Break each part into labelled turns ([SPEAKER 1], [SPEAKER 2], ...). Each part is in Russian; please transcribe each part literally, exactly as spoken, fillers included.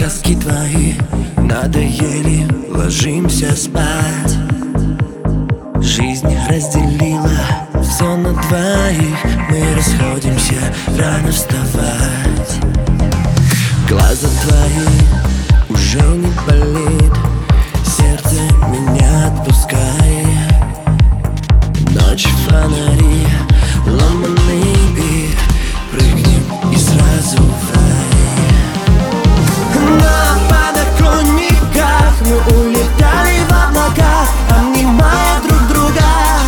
[SPEAKER 1] Сказки твои надоели, ложимся спать. Жизнь разделила все на двоих, мы расходимся, рано вставать. Глаза твои уже не болит, сердце меня отпускай. Ночь, фонари, ломаный бит, прыгнем и сразу в рай. На подоконниках мы улетали в облака, обнимая друг друга.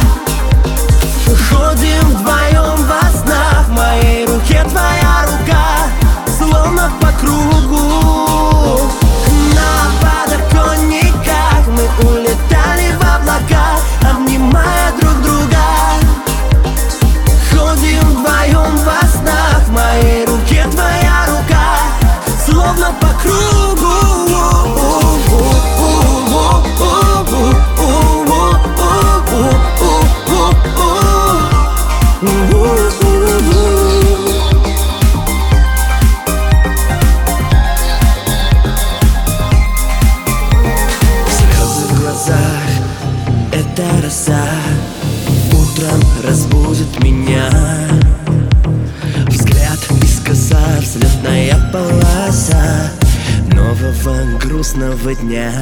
[SPEAKER 1] Ходим вдвоем во снах, в моей руке твоя рука, словно по кругу. На подоконниках мы улетали в облака, обнимая друг друга. Ходим вдвоем во снах, в моей руке твоя рука, словно по кругу. Слезы в глазах — это роса, утром разбудит меня. Взгляд искоса, взлетная полоса нового грустного дня.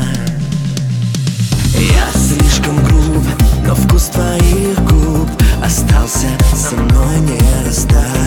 [SPEAKER 1] Я слишком груб, но вкус твоих губ остался со мной, не расстаться.